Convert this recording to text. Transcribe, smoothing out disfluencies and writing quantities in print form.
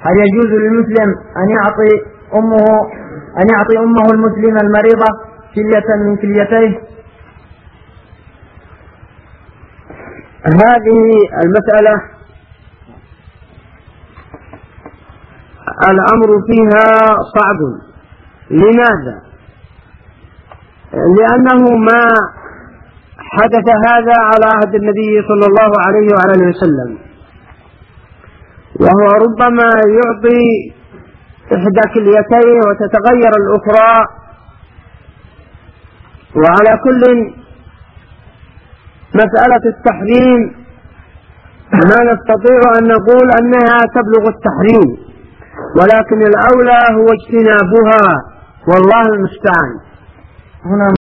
هل يجوز للمسلم أن يعطي أمه المسلمة المريضة كلية من كليتيه؟ هذه المسألة الأمر فيها صعب. لماذا؟ لأنه ما حدث هذا على عهد النبي صلى الله عليه وعلى وسلم، وهو ربما يعطي إحدى كليتين وتتغير الأخرى. وعلى كل مسألة التحريم ما نستطيع أن نقول أنها تبلغ التحريم، ولكن الأولى هو اجتنابها، والله المستعان. هنا